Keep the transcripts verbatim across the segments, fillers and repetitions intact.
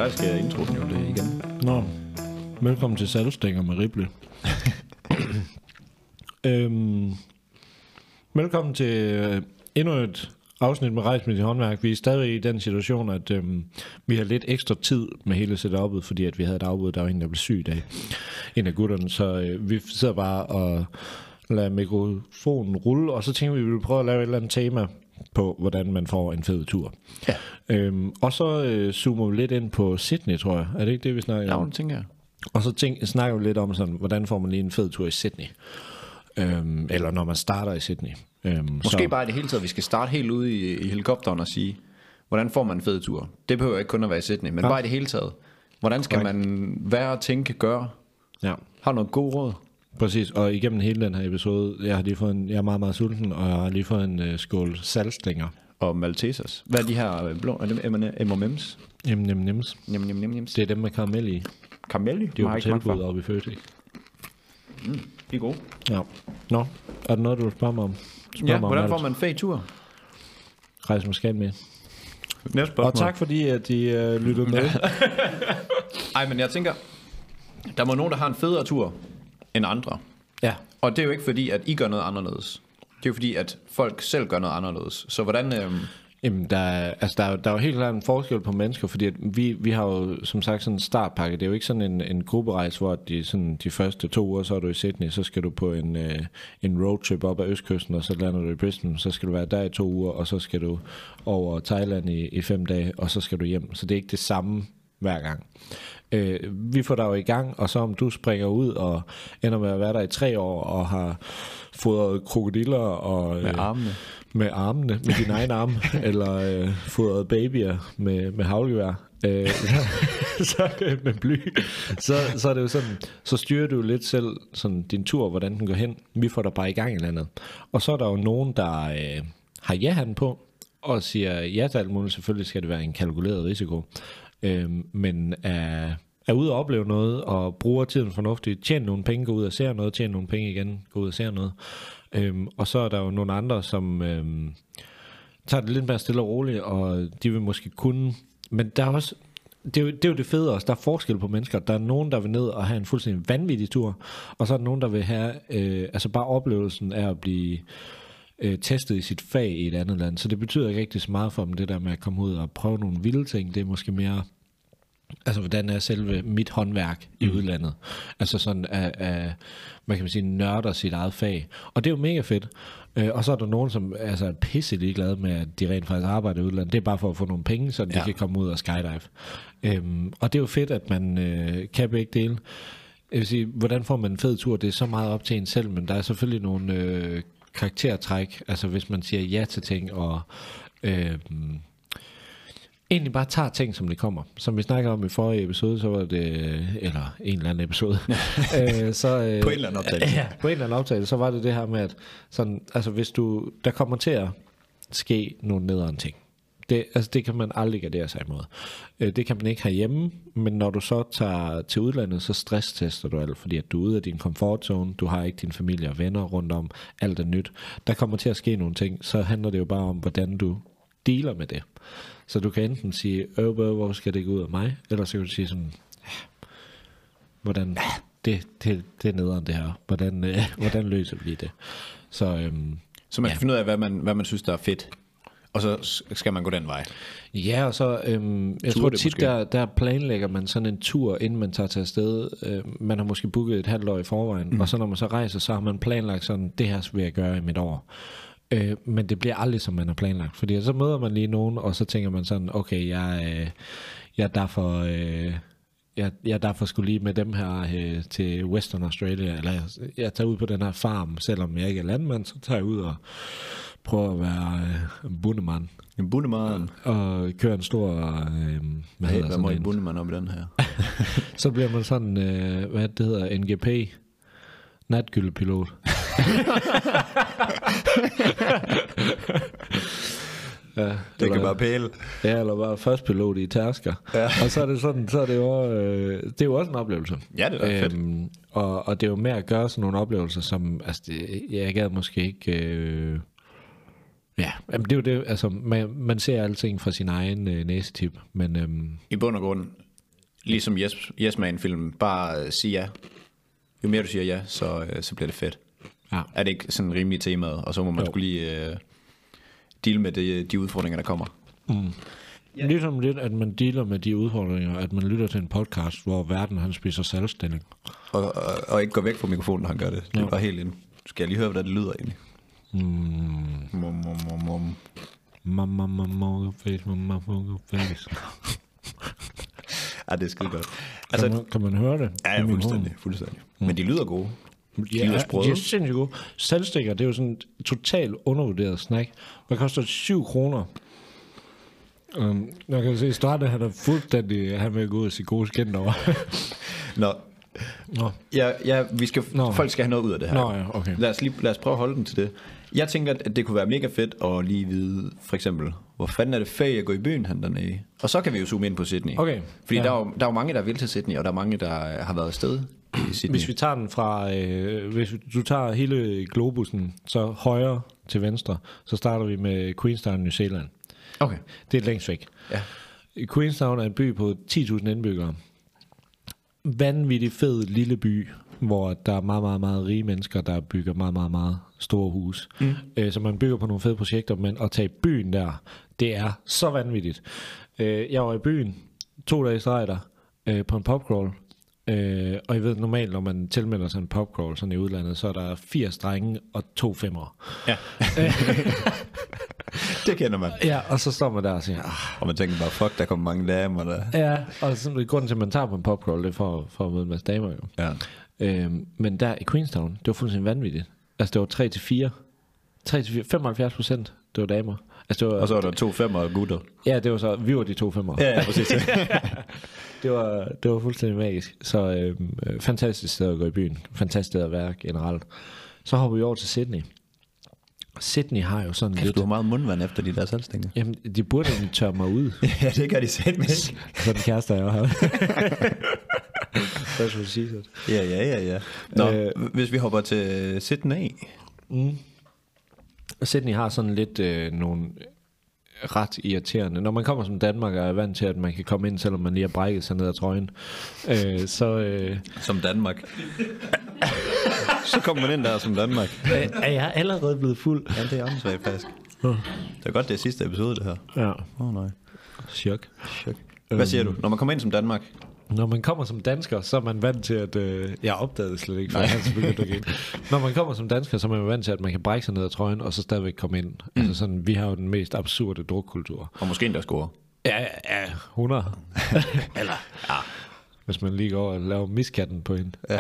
dig, der skal intro den jo det igen. Nå, velkommen til Salgstænger med Rible. øhm, velkommen til øh, endnu et afsnit med Rejs med dit håndværk. Vi er stadig i den situation, at øhm, vi har lidt ekstra tid med hele setup'et, fordi at vi havde et afbud, der var en, der blev syg i dag. En af gutterne, så øh, vi sidder bare og lader mikrofonen rulle, og så tænker vi, at vi vil prøve at lave et eller andet tema på, hvordan man får en fed tur. Ja. Øhm, og så øh, zoomer vi lidt ind på Sydney, tror jeg. Er det ikke det, vi snakker om? Ja, det tænker jeg. Og så tænk, snakker vi lidt om, sådan, hvordan får man lige en fed tur i Sydney. Øhm, eller når man starter i Sydney. Øhm, Måske så, bare i det hele taget, vi skal starte helt ude i, i helikopteren og sige, hvordan får man en fed tur? Det behøver ikke kun at være i Sydney, men ja. Bare i det hele taget. Hvordan skal Correct. man være, tænke, gøre? Ja. Har du noget god råd? Præcis, og igennem hele den her episode, jeg har lige fået en, jeg er meget, meget sulten, og jeg har lige fået en uh, skål salgstænger. Og Maltesers. Hvad er de her blå? Er det M and M's? M and M's. M and M's. Det er dem med karamel i. Karamel i? De er jo på tilbud oppe i Føtex. Mm, de er gode. Ja. Nå, er der noget, du vil spørge mig om? Spørg ja, mig hvordan om får man en fed tur? Rejs måske med. Næste spørgsmål. Og tak fordi, at de uh, lyttede med. Ej, men jeg tænker, der må nogen, der har en federe tur end andre. Ja. Og det er jo ikke fordi, at I gør noget anderledes. Det er jo fordi, at folk selv gør noget anderledes. Så hvordan... Øhm... Jamen, der er, altså, der, er, der er jo helt klart en forskel på mennesker, fordi at vi, vi har jo som sagt sådan en startpakke. Det er jo ikke sådan en, en grupperejse, hvor de, sådan, de første to uger, så er du i Sydney, så skal du på en, øh, en roadtrip op ad Østkysten, og så lander du i Brisbane, så skal du være der i to uger, og så skal du over Thailand i, i fem dage, og så skal du hjem. Så det er ikke det samme hver gang. Øh, vi får dig jo i gang, og så om du springer ud og ender med at være der i tre år og har fodret krokodiller og, med armene med armene, med dine egne arme, eller øh, fodret babyer med, med haglgevær, øh, så med bly, så, så er det jo sådan, så styrer du lidt selv sådan, din tur, hvordan den går hen. Vi får dig bare i gang i landet. Og så er der jo nogen, der øh, har ja-hatten på, og siger ja til alt muligt. Selvfølgelig skal det være en kalkuleret risiko. Øh, men er, er ude og opleve noget, og bruger tiden fornuftigt, tjener nogle penge, gå ud og ser noget, tjener nogle penge igen, gå ud og ser noget. Øhm, og så er der jo nogle andre, som øhm, tager det lidt mere stille og roligt, og de vil måske kunne, men der er også, det er jo det, er jo det fede også, der er forskel på mennesker. Der er nogen, der vil ned og have en fuldstændig vanvittig tur, og så er der nogen, der vil have, øh, altså bare oplevelsen af at blive øh, testet i sit fag i et andet land. Så det betyder ikke rigtig så meget for dem, det der med at komme ud og prøve nogle vilde ting. Det er måske mere, altså hvordan er selve mit håndværk i mm. udlandet. Altså sådan at, at man kan man sige, nørder sit eget fag. Og det er jo mega fedt. Øh, og så er der nogen, som altså, er pisse ligeglade med, at de rent faktisk arbejder i udlandet. Det er bare for at få nogle penge, så de ja. kan komme ud og skydive. Øhm, og det er jo fedt, at man øh, kan begge dele. Jeg vil sige, hvordan får man en fed tur? Det er så meget op til en selv, men der er selvfølgelig nogle øh, karaktertræk. Altså hvis man siger ja til ting, og Øh, egentlig bare tager ting, som det kommer. Som vi snakkede om i forrige episode, så var det, eller en eller anden episode. øh, så, øh, på en eller anden optagelse. Ja, på en eller anden optagelse, så var det det her med, at sådan, altså hvis du, der kommer til at ske nogle nederen ting. Det, altså det kan man aldrig gardere sig imod. Øh, det kan man ikke herhjemme, men når du så tager til udlandet, så stresstester du alt, fordi at du er ude af din comfort zone, du har ikke din familie og venner rundt om, alt er nyt. Der kommer til at ske nogle ting, så handler det jo bare om, hvordan du dealer med det. Så du kan enten sige, øh, hvor skal det gå ud af mig? Eller så kan du sige sådan, hvordan, det, det, det er nederen det her. Hvordan, øh, hvordan løser vi det? Så, øhm, så man ja. kan finde ud af, hvad man, hvad man synes, der er fedt. Og så skal man gå den vej. Ja, og så, øhm, jeg tur tror tit, der, der planlægger man sådan en tur, inden man tager til afsted. Øh, man har måske booket et halvt år i forvejen, mm. og så når man så rejser, så har man planlagt sådan, det her vil jeg gøre i mit år. Øh, men det bliver aldrig, som man har planlagt. Fordi så møder man lige nogen, og så tænker man sådan, okay, jeg, øh, jeg er derfor... Øh, Jeg, jeg derfor skulle lige med dem her øh, til Western Australia, eller jeg, jeg tager ud på den her farm, selvom jeg ikke er landmand, så tager jeg ud og prøver at være øh, en bundemand. En bundemand? Og køre en stor, øh, hvad hey, hedder hvad må en bundemand op i den her? Så bliver man sådan, øh, hvad det hedder, N G P, natgyldepilot. Ja, det eller, kan bare pæle. Ja, eller bare førstpilot i Tærsker. Ja. Og så er det sådan, så er det jo, øh, det er jo også en oplevelse. Ja, det er øhm, fedt. Og, og det er jo med at gøre sådan nogle oplevelser, som, altså, det, jeg gad måske ikke, øh, ja, jamen det er jo det, altså, man, man ser alting fra sin egen øh, næsetip, men... Øhm, I bund og grund, Ligesom Yes, yes Man-film, bare sige ja. Jo mere du siger ja, så, øh, så bliver det fedt. Ja. Er det ikke sådan rimelig temaet, og så må man jo. skulle lige øh, deal med det, de udfordringer, der kommer. Mm. Ja. Ligesom lidt, at man dealer med de udfordringer, at man lytter til en podcast, hvor verden han spiser salgstilling. Og, og, og ikke går væk fra mikrofonen, når han gør det. Det er ja. bare helt ind. Skal jeg lige høre, hvordan det lyder egentlig? Mm. Mum, mum, mum, mum. Mamma, mamma, face, mamma, face. Ja, det er skide godt. Altså, kan, man, kan man høre det? Ja, ja fuldstændig. fuldstændig. Mm. Men de lyder gode. De ja, lyder sprøde. De er sindssygt gode. Salgstikker, det er jo sådan en totalt undervurderet snack. Det koster syv kroner. Um, jeg kan se, at Strate, han er fuldstændig, han vil gå ud og sige gode skænd over. Nå. Nå. Ja, ja, vi skal, Nå. folk skal have noget ud af det her. Nå, ja, okay. Lad os, lige, lad os prøve at holde den til det. Jeg tænker, at det kunne være mega fedt at lige vide, for eksempel, hvor fanden er det fag at gå i byen han dernede? Og så kan vi jo zoome ind på Sydney. Okay. Fordi ja. der, er jo, der er jo mange, der vil til Sydney, og der er mange, der har været afsted i Sydney. Hvis vi tager den fra, øh, hvis du tager hele globussen, så højre til venstre, så starter vi med Queenstown, New Zealand. Okay. Det er længst væk. Ja. Queenstown er en by på ti tusind indbyggere. Vanvittig fed lille by, hvor der er meget, meget, meget rige mennesker, der bygger meget, meget, meget store huse. Mm. Øh, så man bygger på nogle fede projekter, men at tage byen der, det er så vanvittigt. Øh, jeg var i byen to dage i streg der, øh, på en popcrawl. Øh, og jeg ved normalt, når man tilmelder sig en popcrawl sådan i udlandet, så er der firs drenge og to femmer. Ja. Det kender man. Ja, og så står man der og siger, ah. Og man tænker bare, fuck, der kommer mange damer der. Ja, og sådan, grunden til, at man tager på en popcrawl, det er for, for at møde en masse damer jo. Ja. Øhm, men der i Queenstown, det var fuldstændig vanvittigt. Altså det var tre til fire, tre til fire, femoghalvfjerds procent, det var damer. Altså, det var, og så var der to femmer og gutter. Ja, det var så, vi var de to femmer. Ja, ja, præcis. det, var, det var fuldstændig magisk. Så øhm, fantastisk sted at gå i byen. Fantastisk sted at være generelt. Så hopper vi over til Sydney. Sydney har jo sådan Kæft, lidt... du har meget mundvand efter de der salgstænger. Jamen, de burde egentlig tørre mig ud. Ja, det gør de sæt med. Sådan en kæreste, jeg har. Hvad skal du sige så? Ja, ja, ja, ja. Nå, øh, hvis vi hopper til Sydney. Mm. Sydney har sådan lidt øh, nogle ret irriterende. Når man kommer som Danmark og er vant til, at man kan komme ind, selvom man lige har brækket sig ned ad trøjen. Øh, så... Øh, som Danmark. Så kommer man ind der som Danmark. Er jeg allerede blevet fuld? Ja, det er åndssvagt faktisk. Uh. Det er godt, det er sidste episode, det her. Ja. Åh oh, nej. Chok. Chok. Hvad siger du? Når man kommer ind som Danmark? Når man kommer som dansker, så er man vant til at... Øh, jeg opdagede det slet ikke, for jeg selvfølgelig ikke. Når man kommer som dansker, så er man vant til, at man kan brække sig ned ad trøjen, og så stadigvæk komme ind. Mm. Altså sådan, vi har jo den mest absurde drukkultur. Og måske endda score. Ja, ja, hundrede. Eller, ja. Hvis man lige går og laver miskatten på hende. Ja.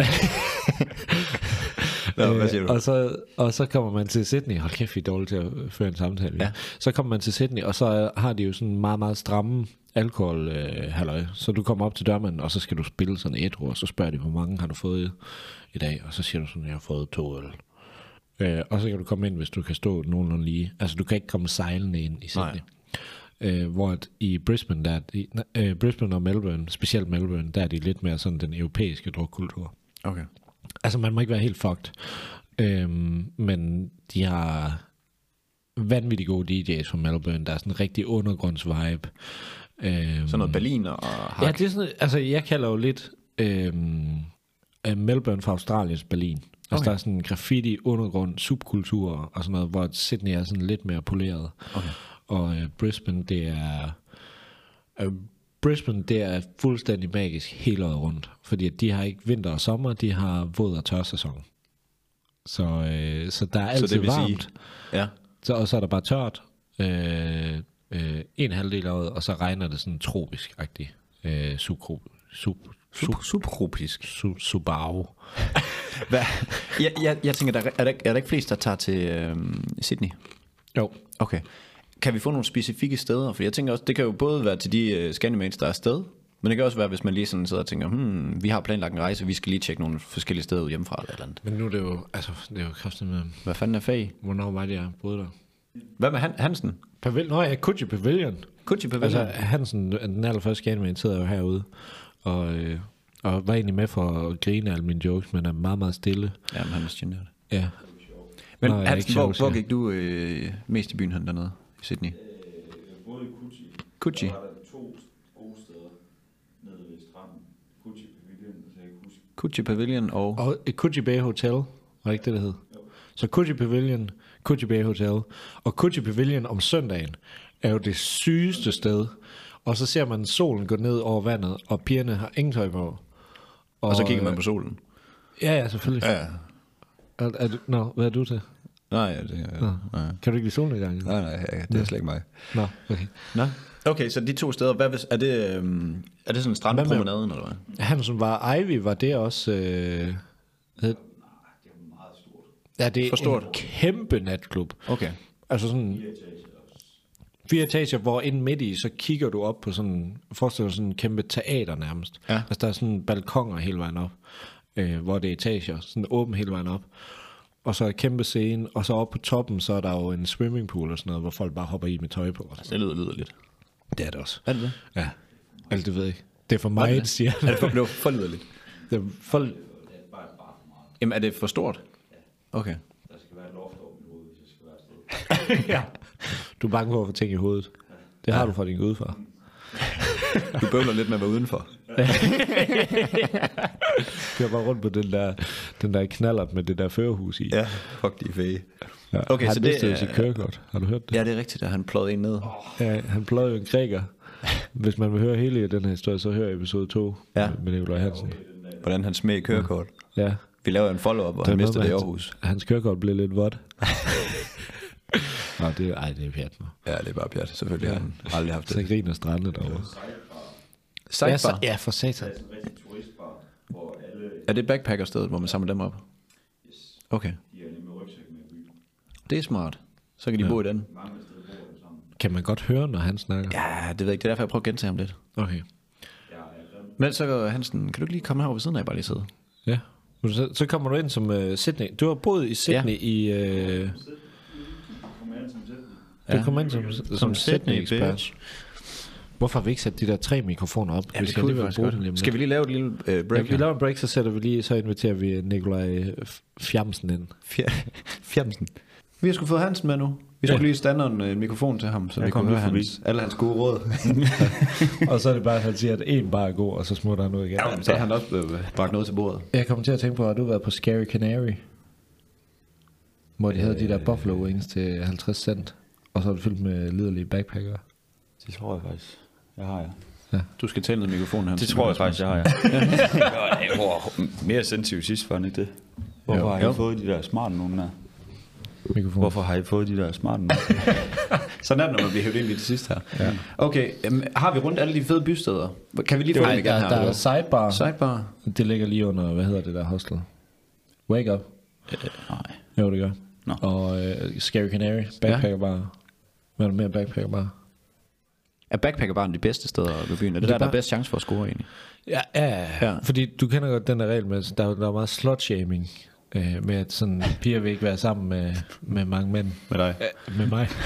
Nå, hvad siger du? Og så, og så kommer man til Sydney. Hold kæft, vi er dårlige til at føre en samtale. Ja. Så kommer man til Sydney, og så har de jo sådan meget, meget stramme alkohol øh, halløj. Så du kommer op til dørmanden, og så skal du spille sådan et ord, og så spørger de, hvor mange har du fået i dag? Og så siger du sådan, jeg har fået to øl. Øh, og så kan du komme ind, hvis du kan stå nogenlunde lige. Altså, du kan ikke komme sejlende ind i Sydney. Øh, hvor at i Brisbane, der er de, øh, Brisbane og Melbourne, specielt Melbourne, der er de lidt mere sådan den europæiske drukkultur. Okay. Altså, man må ikke være helt fucked. Øhm, men de har vanvittigt gode D J's fra Melbourne. Der er sådan en rigtig undergrundsvibe. Øhm, sådan noget Berliner og hak. Ja, det er sådan, altså jeg kalder jo lidt øhm, Melbourne fra Australiens Berlin. Altså okay. Der er sådan en graffiti, undergrund, subkultur og sådan noget, hvor Sydney er sådan lidt mere poleret. Okay. Og øh, Brisbane, det er... Øh, Brisbane, det er fuldstændig magisk hele året rundt, fordi de har ikke vinter og sommer, de har våd og tør sæson. Så, øh, så der er altid så det vil varmt, sige, ja. så, og så er der bare tørt, øh, øh, en halvdel af året, og så regner det sådan tropisk-agtigt, øh, subkro, sub, sub, subtropisk, sub, subao. Hvad? Jeg, jeg, jeg tænker, der er, der, er der ikke flest, der tager til øh, Sydney? Jo. Okay. Kan vi få nogle specifikke steder? For jeg tænker også, det kan jo både være til de uh, Scandinavians, der er afsted, men det kan også være, hvis man lige sådan sidder og tænker, hmm, vi har planlagt en rejse, vi skal lige tjekke nogle forskellige steder ud hjemmefra eller, eller andet. Men nu er det jo, altså, det er jo kraftigt med... Hvad fanden er fag? Hvornår var det, jeg boede der? Hvad med Han- Hansen? Pavil- Nå ja, Coogee Pavilion. Coogee Pavilion? Altså, Hansen, den allerførste Scandinavian, sidder jo herude, og, øh, og var egentlig med for at grine alle mine jokes, men er meget, meget stille. Ja, men han er generet. Ja. Men Nå, Hansen, hvor, hvor gik du øh, mest i byen hen dernede i Sydney? Både i Coogee. Coogee. Der var der to gode steder nede ved stranden. Gucci Pavilion og... Og Gucci Bay Hotel, var det ikke det, det hed? Så Gucci Pavilion, Gucci Bay Hotel, og Gucci Pavilion om søndagen er jo det sygeste sted. Og så ser man solen gå ned over vandet, og pigerne har ingen tøj på. Og, og så kigger man på solen. Ja, ja, selvfølgelig. Ja. Er, er du, nå, hvad er du til? Nej, ja, det, ja. Nej. Kan du ikke lide solnedgangen? Nej, nej, ja, det er slet ikke mig. Nå, okay. Nå. Okay, så de to steder, hvad hvis, er det, øhm, er det sådan en strandpromenaden, eller hvad? Han som var Ivy, var det også... Øh, hed, ja, det er For stort. en kæmpe natklub. Okay. Altså sådan... Fire etager, hvor inden midt i, så kigger du op på sådan... Forestil dig sådan en kæmpe teater nærmest. Ja. Altså der er sådan balkoner hele vejen op, øh, hvor det er etager, sådan åben hele vejen op. Og så er et kæmpe scene, og så oppe på toppen, så er der jo en swimmingpool og sådan noget, hvor folk bare hopper i med tøj på. Altså, det lyder, lyder lidt. Det er det også. Er det det? Ja. Altså, det ved jeg ikke. Det er for mig, det siger Er det for, blev for lyderligt? det. Er for... Jamen, er det for stort? Okay. Der skal være et loft over mit hoved, hvis jeg skal være afsted. ja. Du er bange for at få ting i hovedet. Det har ja. du fra din gudfar. Du bøvler lidt med at være udenfor. Kører bare rundt på den der, den der knallert med det der førerhus i. Ja, fuck de fæge. Ja. Okay, han så mistede det sit kørekort. Har du hørt det? Ja, det er rigtigt, at han pløjede en ned. Ja, han pløjede jo en græker. Hvis man vil høre hele den her historie, så hør episode to Ja. med Nikolaj Hansen. Hvordan han smed kørekort. Ja. Vi laver en follow-up, og Det han er mistede noget det i med, Aarhus. Hans, hans kørekort blev lidt vådt. Nå, det er, ej, det er pjat nu. Ja, det er bare pjat. Selvfølgelig har han aldrig haft Så det. griner stranden derovre. Sidebar. Ja, så, ja, for satan. Det er en rigtig turistbar, hvor alle Er det backpackerstedet, hvor man samler dem op? Okay. de er nemlig rygsæk med i byen. Det er smart. Så kan de ja. bo i den. Mange steder bor det sammen. Kan man godt høre, når han snakker? Ja, det ved jeg ikke. Det er derfor, jeg prøver at gentage ham lidt. Okay. Jeg er grim. Men så Hansen, kan du ikke lige komme herover ved siden af, bare lige sidde? Ja. Så, så kommer du ind som uh, Sydney. Du har boet i Sydney ja. i... Uh, Kommer ind som selv. du kom ind som, som, som Sydney-ekspert. Hvorfor har vi ikke sat de der tre mikrofoner op? Ja, vi det skal kunne vi alligevel faktisk bruge godt. dem lige om Skal vi lige lave et lille uh, break Ja, vi her? laver en break, så sætter vi lige, så inviterer vi Nikolaj Fjamsen ind. Fjer- Fjamsen. Vi har sgu fået Hansen med nu. Vi skulle Ja. lige stande en øh, mikrofon til ham, så Jeg vi kom kunne høre lige forbi. hans, alle hans gode råd. Og så er det bare, at han siger, at en bare er god, og så smutter han ud igen. Så har han også øh, bragt noget til bordet. Jeg kommer til at tænke på, at du har været på Scary Canary, hvor de havde de der buffalo wings til halvtreds cent, og så er det fyldt med liderlige backpackere. Det tror jeg faktisk. Jeg har jeg. Du skal tale ned i mikrofonen, Hansen. Det tror jeg faktisk, jeg har jeg. Det var mere sindssygt sidst, var det ikke det? Hvorfor Jo. har I Jo. fået de der smarte nogen der? Mikrofon. Hvorfor har I fået de der smarte nogen? Sådan er det, når man bliver hævet ind lige til sidst her. Ja. Okay, um, har vi rundt alle de fede bysteder? Kan vi lige få Nej, dem igen der, her? der er eller? sidebar. Sidebar? Det ligger lige under, hvad hedder det der hostel? Wake Up. Øh, nej. Jo, det gør. Nå. Og uh, Scary Canary, backpacker bar. Hvad er der mere backpacker bar? Er backpackerbaren de bedste steder ved byen? Er det, Det det er der, der er bare- bedst chance for at score egentlig? Ja, ja, Ja. ja. Fordi du kender godt den der regel med, der, der er meget slut-shaming. Øh, med at sådan, piger vil ikke være sammen med, med mange mænd. Med dig? Øh, med mig.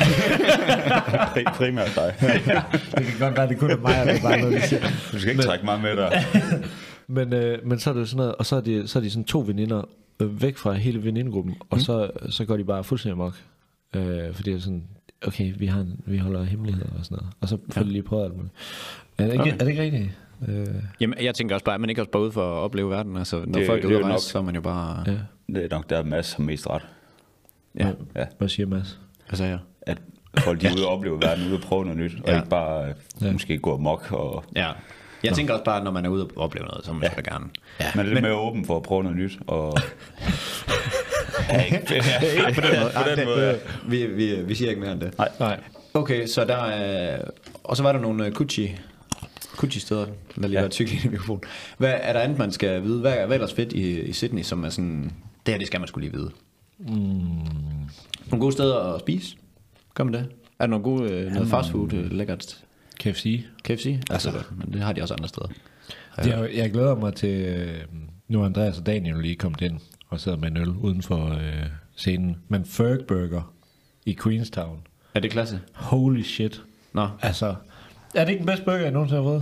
Primært dig. Det kan godt være, det kun er mig, og det er bare noget, de siger. Du skal ikke trække mig med dig. Men, øh, men så er det jo sådan noget, og så er de, så er de sådan to veninder øh, væk fra hele venindegruppen, og mm. så, så går de bare fuldstændig amok. Øh, fordi det er sådan, okay, vi, har en, vi holder hemmeligheder og sådan noget. Og så følger de lige prøvet alt muligt. Er det ikke, Okay. er det ikke rigtigt? Øh, Jamen, jeg tænker også bare, at man ikke også bare ude for at opleve verden. Altså, når Det- folk er det er ude at jo rejse, nok. så er man jo bare... ja. Det er nok der Mads har mest ret. Ja. Ja. Hvad siger Mads? Hvad sagde jeg? At folk de er ude og opleve verden, ude og prøve noget nyt, og Ja. ikke bare Ja. ja. måske gå amok. Og Ja. Jeg tænker også bare, at når man er ude og opleve noget, så må man ja. gerne. ja. Man er lidt mere åben for at prøve noget nyt. Og ja, ikke, ja, På den måde. på den Ej, måde, ja. vi, vi, vi siger ikke mere end det. Nej. Nej. Okay, så der er... Og så var der nogle uh, Gucci... Gucci-steder, der lige Ja. var tyk i mikrofonen. Hvad er der andet, man skal vide? Hvad er, hvad er ellers fedt i, i Sydney, som er sådan... Det her, det skal man skulle lige vide. Mm. Nogle gode steder at spise? Gør man det? Er der nogle gode, øh, noget fastfood, øh, lækkert? K F C. K F C? Altså, men det har de også andre steder. Ja. Jeg, jeg glæder mig til, øh, nu er Andreas og Daniel lige kommet ind og sidder med en øl uden for øh, scenen. Men Ferg Burger i Queenstown. Er det klasse? Holy shit. Nå. Altså, er det ikke den bedste burger, jeg nogensinde har fået?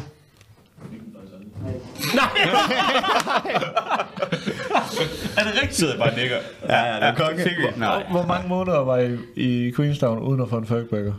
Er det rigtigt? Sidder bare og nikker. Ja, ja, det er konge. Fik vi? Nej. Hvor mange måneder var I i Queenstown uden at få en Ferg Burger?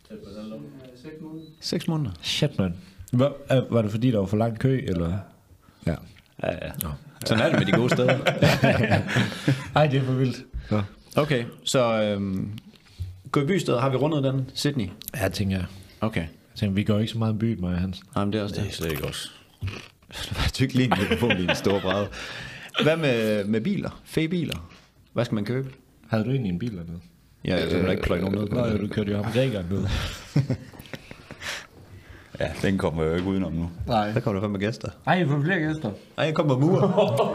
Seks måneder. Shit, man. Var, var det fordi, der var for lang kø, eller? Ja. Ja, ja. Nå. Sådan er det med de gode steder. Ej, det er for vildt. Nå. Okay, så øhm, gå i bysted, har vi rundet den? Sydney? Ja, tænker jeg. Okay. Jeg tænker, vi går ikke så meget i byen, Maja Hansen. Nej, men det er også Det er det. slet ikke også. Jeg tykker lige en mikrofon i en stor bræde. Hvad med, med biler? Fæ-biler? Hvad skal man købe? Havde du egentlig en bil dernede? Ja, jeg kan ikke pløje nogen ned på Nej, det. du kørte jo ham grækeren ned. Ja, den kommer jeg jo ikke udenom nu. Nej. Der kommer der fandme gæster. Ej, I får flere gæster. Ej, jeg kommer mur.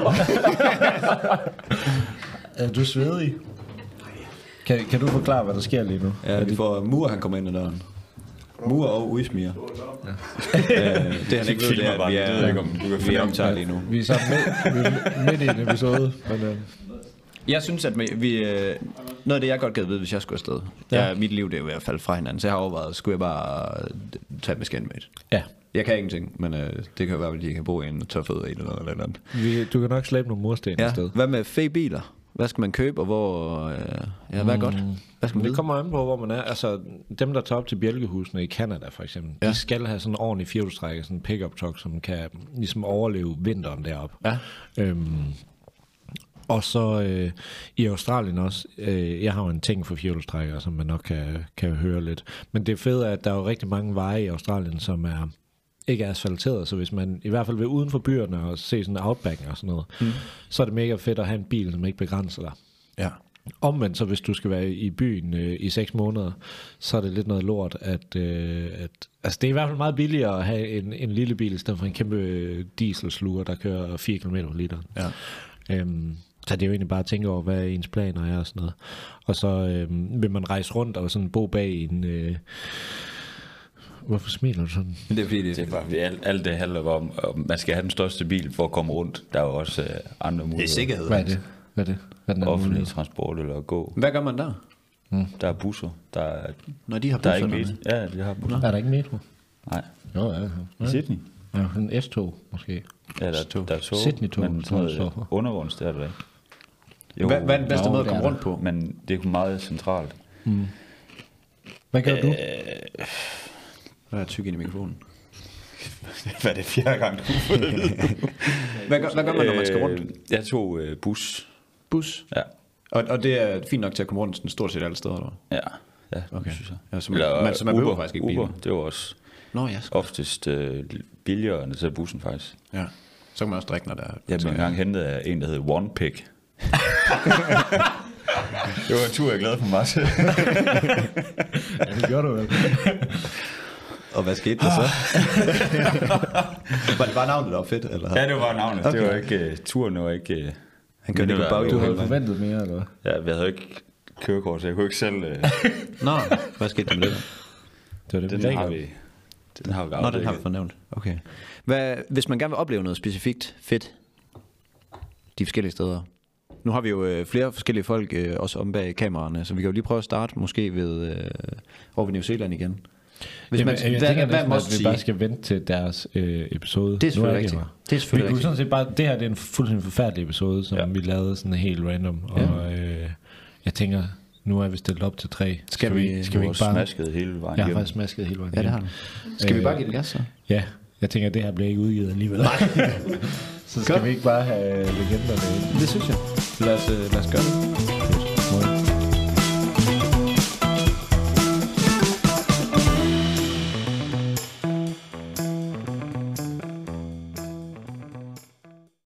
Er du svedig? Kan, kan du forklare, hvad der sker lige nu? Ja, vi får mur, han kommer ind ad døren. Mur og udsmiger. Ja. øh, det han ikke ved, det er, at vi Jeg ved ikke, er, om du kan vi finde er om optaget lige nu. Vi er sammen med, vi er midt i en episode. Men, uh... Jeg synes, at vi, øh, noget af det, jeg godt gad vide, hvis jeg skulle afsted. Ja. Ja, mit liv, det er jo ved at falde fra hinanden. Så jeg har overvejet, skulle jeg bare tage med skændmate. Ja. Jeg kan ingenting, men øh, det kan jo være, at de kan bo i en tørfød eller noget eller andet. Vi, du kan nok slæbe nogle mursten Ja. et sted. Hvad med fæ-biler? Hvad skal man købe, og hvor... Øh, ja, hvad er godt? Hvad skal man Det vide? kommer an på, hvor man er. Altså, dem, der tager op til bjælkehusene i Canada, for eksempel, ja. de skal have sådan en ordentlig firehjulstrækker, sådan en pick-up truck, som kan ligesom overleve vinteren deroppe. Ja. Øhm, og så øh, i Australien også, øh, jeg har jo en ting for firehjulstrækkere, som man nok kan, kan høre lidt. Men det er fedt, at der er jo rigtig mange veje i Australien, som er ikke er asfalteret, så hvis man i hvert fald vil uden for byerne og se sådan en outback og sådan noget, mm. så er det mega fedt at have en bil, som ikke begrænser dig. Ja. Omvendt, så hvis du skal være i byen øh, i seks måneder, så er det lidt noget lort, at, øh, at altså det er i hvert fald meget billigere at have en, en lille bil, i stedet for en kæmpe dieselsluger, der kører fire kilometer per liter. Ja. Øhm, så det er jo egentlig bare at tænke over, hvad ens planer er og sådan noget. Og så øhm, vil man rejse rundt og sådan bo bag en... Øh, Hvorfor smiler du sådan? Det er fordi, det, Det er bare, fordi alt, alt det handler om, om, man skal have den største bil for at komme rundt. Der er jo også øh, andre muligheder. det er sikkerhed. Hvad er det? Hvad er det? Hvad er den Offentlig mulighed? transport eller at gå. Hvad gør man der? Der er busser. Der er, Når de har der er ikke busserne metro. Ja, de har busser. Er der ikke metro? Nej. Jo, ja. I Sydney? Ja, en S-tog måske. Ja, der, er- der er tog. Sydney-tog, Men tror jeg, sådan står for. noget undergrunds, det er der ikke. Jo, Hvad, hvad er den bedste Nå, måde at det komme er rundt på? men det er meget centralt. Hvad gør du? Hvad er tyk ind i mikrofonen? Hvad er det fjerde gang, du har fået det? Hvad gør, hvad gør man, når man skal rundt? Øh, Jeg tog øh, bus. Bus? Ja. Og, og det er fint nok til at komme rundt sådan stort set alle steder, eller? Ja, ja, Okay. det synes jeg. Ja, så man- man- så man behøver faktisk ikke Uber, bilen. det var også Nå, ja. oftest øh, billigere end at tage bussen faktisk. Ja. Så kan man også drikke, når der er... Jeg blev engang hentet af en, der hed One Pick. Det var en tur, jeg er glad for mig til. Ja, det gør du vel. Og hvad skete der så? Var det bare navnet, der var fedt? Eller? Ja, det var navnet. Okay. Det var ikke, uh, turen var ikke... Uh, Han kørte ikke på baghjul. Du havde hele vejen. forventet mere, eller hvad? ja, jeg havde ikke kørekort, så jeg kunne ikke selv... Uh, Nå, hvad skete der med det? Det var det, den, vi har tænkte. vi, den har vi Nå, den har vi afdækket. fornævnt. Okay. Hvad, hvis man gerne vil opleve noget specifikt fedt, de forskellige steder. Nu har vi jo øh, flere forskellige folk øh, også om bag kameraerne, så vi kan jo lige prøve at starte måske ved øh, over ved New Zealand igen. Hvis Jamen, man, jeg hvad, tænker hvad næsten, må at vi sige? bare skal vente til deres øh, episode. Det er selvfølgelig Nu de rigtigt. her. Det er selvfølgelig vi kunne rigtigt. sådan set bare, det her det er en fuldstændig forfærdelig episode, som Ja. vi lavede sådan helt random. Og øh, jeg tænker, nu er vi stillet op til tre. Skal vi- skal vi Du ikke har bare... smasket hele vejen Jeg har igennem. faktisk smasket hele vejen Ja, det har igennem. du. Skal vi Øh, bare give det gas så? Ja, jeg tænker, at det her bliver ikke udgivet alligevel. Så skal Godt. vi ikke bare have legenderne ind? Det synes jeg. Lad os, øh, lad os gøre det.